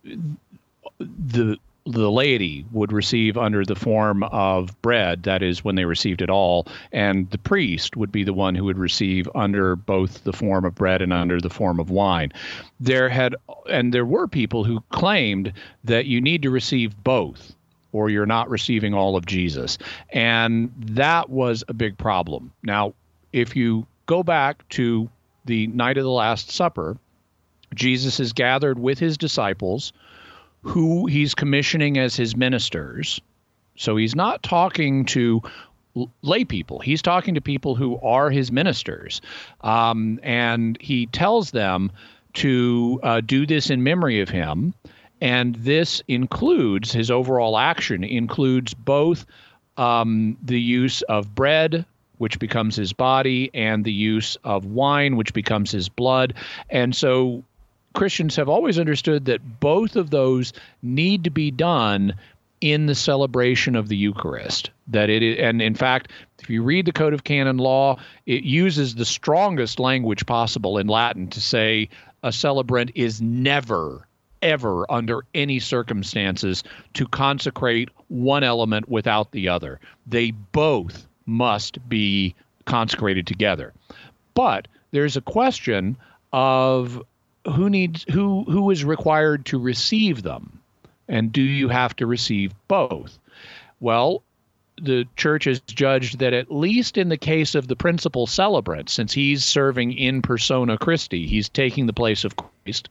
Speaker 2: the the laity would receive under the form of bread, that is, when they received it all, and the priest would be the one who would receive under both the form of bread and under the form of wine. There had, and there were people who claimed that you need to receive both, or you're not receiving all of Jesus, and that was a big problem. Now, if you go back to the night of the Last Supper, Jesus is gathered with his disciples, who he's commissioning as his ministers. So he's not talking to lay people. He's talking to people who are his ministers. Um, and he tells them to uh, do this in memory of him. And this includes, his overall action includes both um, the use of bread, which becomes his body, and the use of wine, which becomes his blood. And so Christians have always understood that both of those need to be done in the celebration of the Eucharist. That it, and in fact, if you read the Code of Canon Law, it uses the strongest language possible in Latin to say a celebrant is never, ever, under any circumstances, to consecrate one element without the other. They both must be consecrated together. But there's a question of who needs who who is required to receive them, and do you have to receive both? Well, the church has judged that at least in the case of the principal celebrant, since he's serving in persona Christi, he's taking the place of Christ,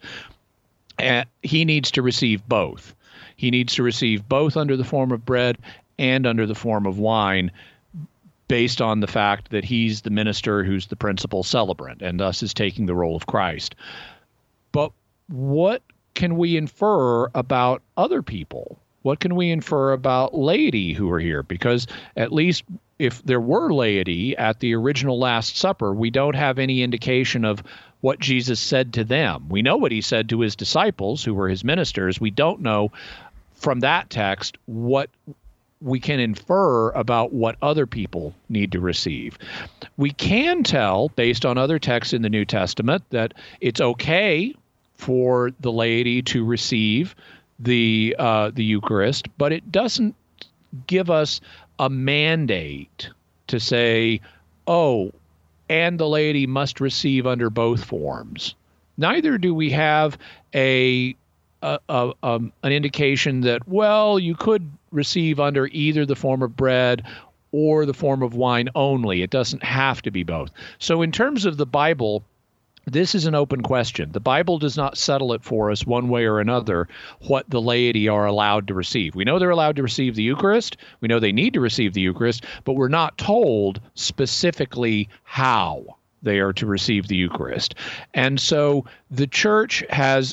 Speaker 2: and he needs to receive both. He needs to receive both under the form of bread and under the form of wine, based on the fact that he's the minister who's the principal celebrant and thus is taking the role of Christ. But what can we infer about other people? What can we infer about laity who are here? Because at least if there were laity at the original Last Supper, we don't have any indication of what Jesus said to them. We know what he said to his disciples, who were his ministers. We don't know from that text what we can infer about what other people need to receive. We can tell, based on other texts in the New Testament, that it's okay for the laity to receive the uh, the Eucharist, but it doesn't give us a mandate to say, oh, and the laity must receive under both forms. Neither do we have a, a, a um, an indication that, well, you could receive under either the form of bread or the form of wine only. It doesn't have to be both. So in terms of the Bible, this is an open question. The Bible does not settle it for us one way or another what the laity are allowed to receive. We know they're allowed to receive the Eucharist. We know they need to receive the Eucharist, but we're not told specifically how they are to receive the Eucharist. And so the church has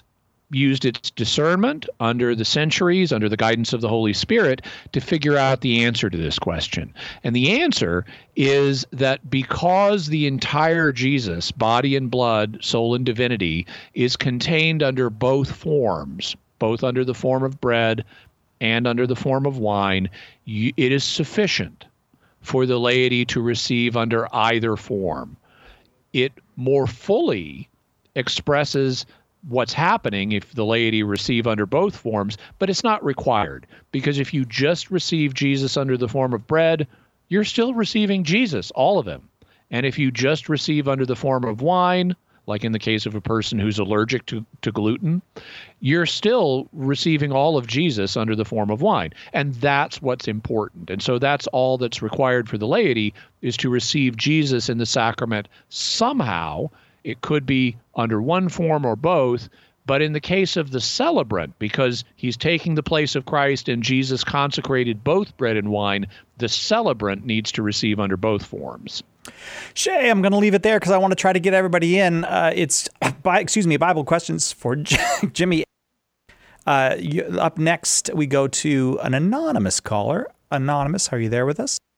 Speaker 2: used its discernment under the centuries, under the guidance of the Holy Spirit, to figure out the answer to this question. And the answer is that because the entire Jesus, body and blood, soul and divinity, is contained under both forms, both under the form of bread and under the form of wine, it is sufficient for the laity to receive under either form. It more fully expresses what's happening if the laity receive under both forms, but it's not required, because if you just receive Jesus under the form of bread, you're still receiving Jesus, all of him. And if you just receive under the form of wine, like in the case of a person who's allergic to, to gluten, you're still receiving all of Jesus under the form of wine. And that's what's important. And so that's all that's required for the laity, is to receive Jesus in the sacrament somehow. It could be under one form or both, but in the case of the celebrant, because he's taking the place of Christ and Jesus consecrated both bread and wine, the celebrant needs to receive under both forms.
Speaker 1: Shay, I'm going to leave it there because I want to try to get everybody in. Uh, it's, by, excuse me, Bible questions for Jimmy. Uh, you, up next, we go to an anonymous caller. Anonymous, are you there with us?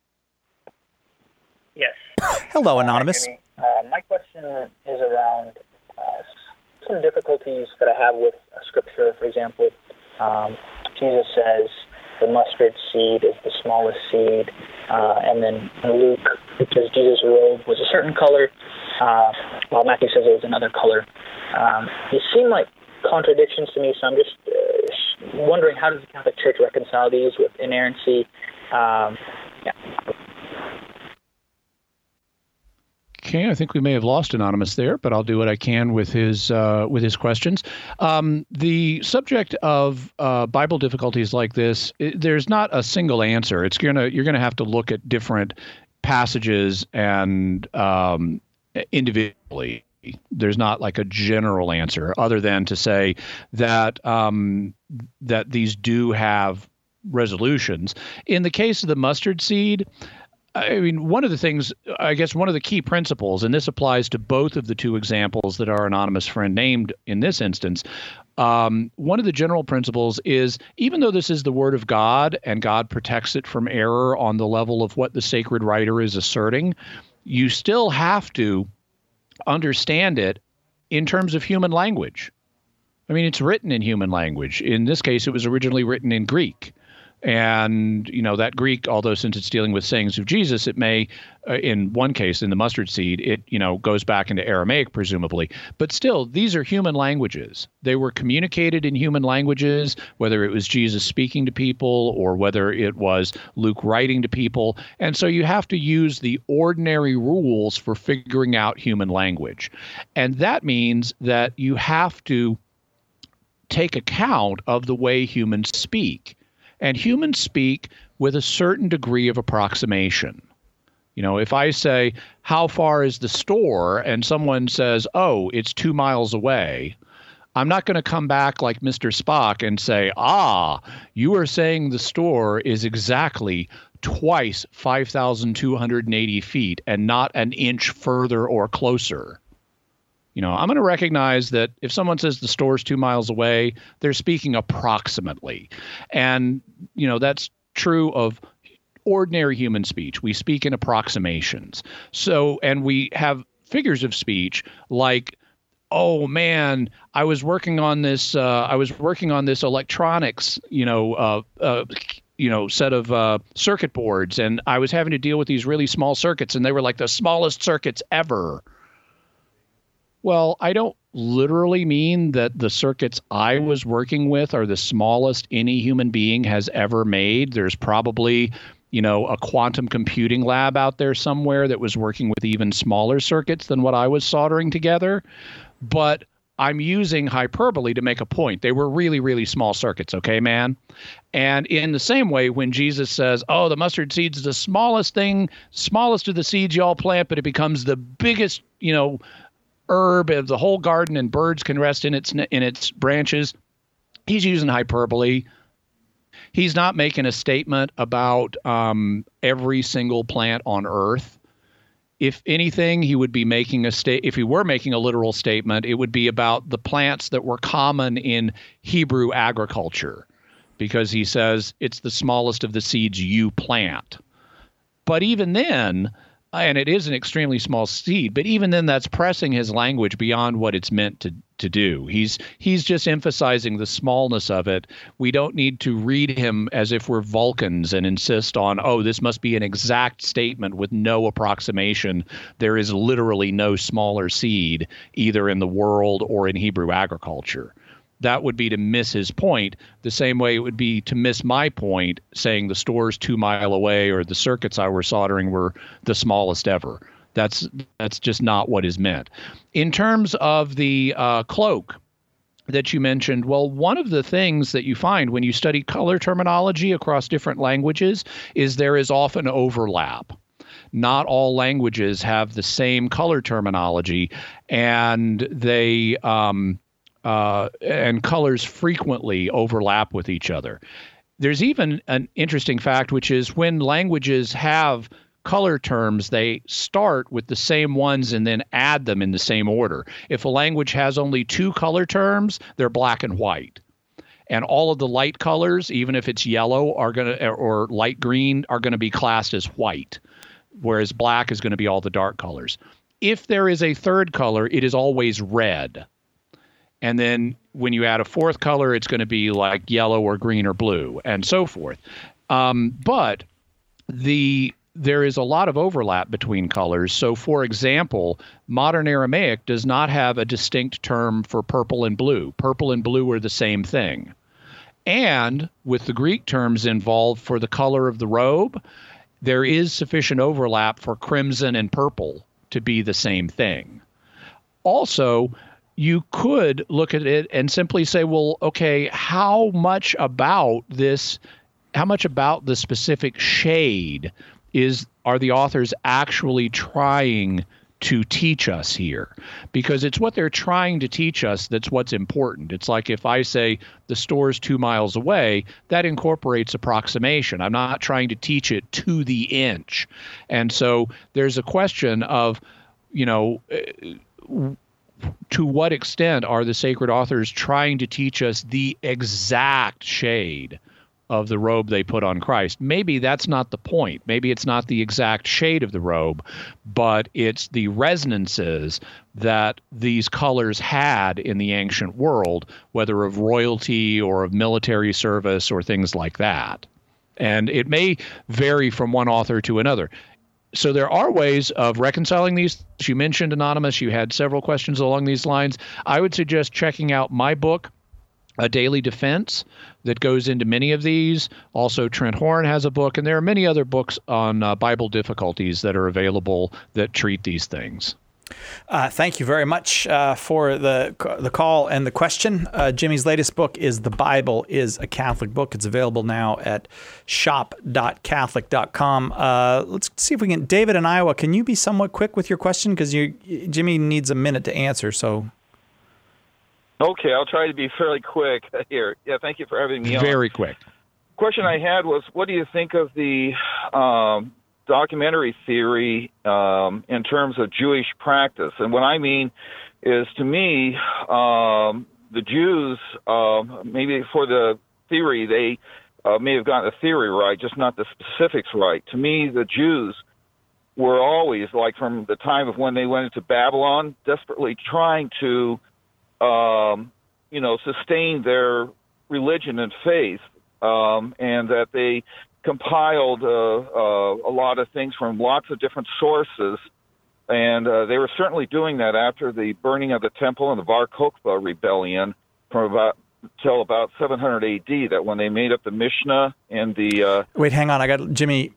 Speaker 21: Yes.
Speaker 1: Hello, Anonymous.
Speaker 21: Uh, Uh, my question is around uh, some difficulties that I have with uh, Scripture. For example, um, Jesus says the mustard seed is the smallest seed, uh, and then in Luke, it says Jesus' robe was a certain color, uh, while Matthew says it was another color. Um, these seem like contradictions to me, so I'm just uh, wondering, how does the Catholic Church reconcile these with inerrancy? Um, yeah.
Speaker 2: Okay, I think we may have lost Anonymous there, but I'll do what I can with his uh, with his questions. Um, the subject of uh, Bible difficulties like this, it, there's not a single answer. It's gonna you're gonna have to look at different passages and um, individually. There's not like a general answer, other than to say that um, that these do have resolutions. In the case of the mustard seed, I mean, one of the things, I guess one of the key principles, and this applies to both of the two examples that our anonymous friend named in this instance, um, one of the general principles is, even though this is the Word of God and God protects it from error on the level of what the sacred writer is asserting, you still have to understand it in terms of human language. I mean, it's written in human language. In this case, it was originally written in Greek. And, you know, that Greek, although since it's dealing with sayings of Jesus, it may, uh, in one case, in the mustard seed, it, you know, goes back into Aramaic, presumably. But still, these are human languages. They were communicated in human languages, whether it was Jesus speaking to people or whether it was Luke writing to people. And so you have to use the ordinary rules for figuring out human language. And that means that you have to take account of the way humans speak. And humans speak with a certain degree of approximation. You know, if I say, how far is the store? And someone says, oh, it's two miles away. I'm not going to come back like Mister Spock and say, ah, you are saying the store is exactly twice five thousand two hundred eighty feet and not an inch further or closer. You know, I'm going to recognize that if someone says the store's two miles away, they're speaking approximately. And, you know, that's true of ordinary human speech. We speak in approximations. So, and we have figures of speech like, oh man, I was working on this, uh, I was working on this electronics, you know, uh, uh, you know, set of uh, circuit boards, and I was having to deal with these really small circuits, and they were like the smallest circuits ever. Well, I don't literally mean that the circuits I was working with are the smallest any human being has ever made. There's probably, you know, a quantum computing lab out there somewhere that was working with even smaller circuits than what I was soldering together. But I'm using hyperbole to make a point. They were really, really small circuits, okay, man? And in the same way, when Jesus says, oh, the mustard seed's the smallest thing, smallest of the seeds y'all plant, but it becomes the biggest, you know, herb of the whole garden, and birds can rest in its in its branches. He's using hyperbole. He's not making a statement about um, every single plant on earth. if anything, he would be making a state. If he were making a literal statement, it would be about the plants that were common in Hebrew agriculture, because he says it's the smallest of the seeds you plant. But even then, and it is an extremely small seed, but even then that's pressing his language beyond what it's meant to, to do. He's he's just emphasizing the smallness of it. We don't need to read him as if we're Vulcans and insist on, oh, this must be an exact statement with no approximation. There is literally no smaller seed either in the world or in Hebrew agriculture. That would be to miss his point, the same way it would be to miss my point saying the store's two mile away or the circuits I were soldering were the smallest ever. That's that's just not what is meant. In terms of the uh, cloak that you mentioned, well, one of the things that you find when you study color terminology across different languages is there is often overlap. Not all languages have the same color terminology, and they um, Uh, and colors frequently overlap with each other. There's even an interesting fact, which is when languages have color terms, they start with the same ones and then add them in the same order. If a language has only two color terms, they're black and white. And all of the light colors, even if it's yellow, are going to, or light green, are going to be classed as white, whereas black is going to be all the dark colors. If there is a third color, it is always red. And then when you add a fourth color, it's going to be like yellow or green or blue and so forth. Um, but the there is a lot of overlap between colors. So, for example, modern Aramaic does not have a distinct term for purple and blue. Purple and blue are the same thing. And with the Greek terms involved for the color of the robe, there is sufficient overlap for crimson and purple to be the same thing. Also, you could look at it and simply say, well, okay, how much about this, how much about the specific shade is, are the authors actually trying to teach us here? Because it's what they're trying to teach us that's what's important. It's like if I say the store's two miles away, that incorporates approximation. I'm not trying to teach it to the inch. And so there's a question of, you know, to what extent are the sacred authors trying to teach us the exact shade of the robe they put on Christ? Maybe that's not the point. Maybe it's not the exact shade of the robe, but it's the resonances that these colors had in the ancient world, whether of royalty or of military service or things like that. And it may vary from one author to another. So there are ways of reconciling these. You mentioned, Anonymous, you had several questions along these lines. I would suggest checking out my book, A Daily Defense, that goes into many of these. Also, Trent Horn has a book, and there are many other books on uh, Bible difficulties that are available that treat these things.
Speaker 1: Uh, thank you very much uh, for the the call and the question. Uh, Jimmy's latest book is The Bible is a Catholic Book. It's available now at shop dot catholic dot com. Uh, let's see if we can. David in Iowa, can you be somewhat quick with your question? Because you, Jimmy needs a minute to answer. So,
Speaker 3: okay, I'll try to be fairly quick here. Yeah, thank you for having me on.
Speaker 2: Very quick.
Speaker 3: Question I had was, what do you think of the um, documentary theory um, in terms of Jewish practice? And what I mean is, to me, um, the Jews, uh, maybe for the theory, they uh, may have gotten the theory right, just not the specifics right. To me, the Jews were always, like from the time of when they went into Babylon, desperately trying to, um, you know, sustain their religion and faith, um, and that they compiled uh, uh, a lot of things from lots of different sources, and uh, they were certainly doing that after the burning of the temple and the Bar Kokhba rebellion from about till about seven hundred A D, that when they made up the Mishnah and the... Uh,
Speaker 1: Wait, hang on. I got Jimmy.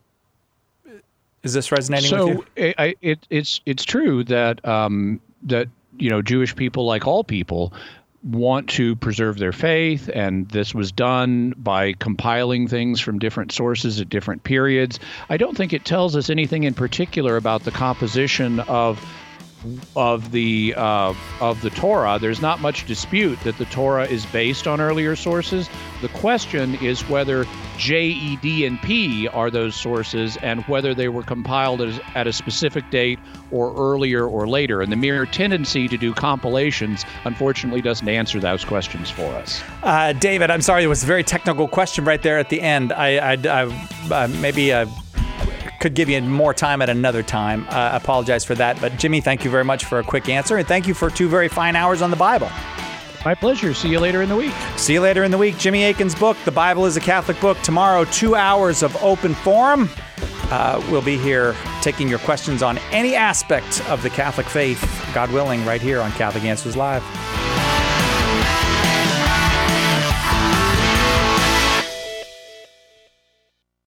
Speaker 1: Is this resonating
Speaker 2: so
Speaker 1: with you?
Speaker 2: So it, it, it's it's true that um, that you know Jewish people, like all people, want to preserve their faith, and this was done by compiling things from different sources at different periods. I don't think it tells us anything in particular about the composition of of the uh, of the Torah. There's not much dispute that the Torah is based on earlier sources. The question is whether J, E, D, and P are those sources, and whether they were compiled as, at a specific date or earlier or later. And the mere tendency to do compilations, unfortunately, doesn't answer those questions for us.
Speaker 1: Uh, David, I'm sorry, it was a very technical question right there at the end. I, I, I uh, maybe uh, could give you more time at another time. I uh, apologize for that. But Jimmy, thank you very much for a quick answer, and thank you for two very fine hours on the Bible.
Speaker 2: My pleasure. See you later in the week.
Speaker 1: See you later in the week. Jimmy Akin's book, The Bible is a Catholic Book. Tomorrow, two hours of open forum. Uh, we'll be here taking your questions on any aspect of the Catholic faith, God willing, right here on Catholic Answers Live.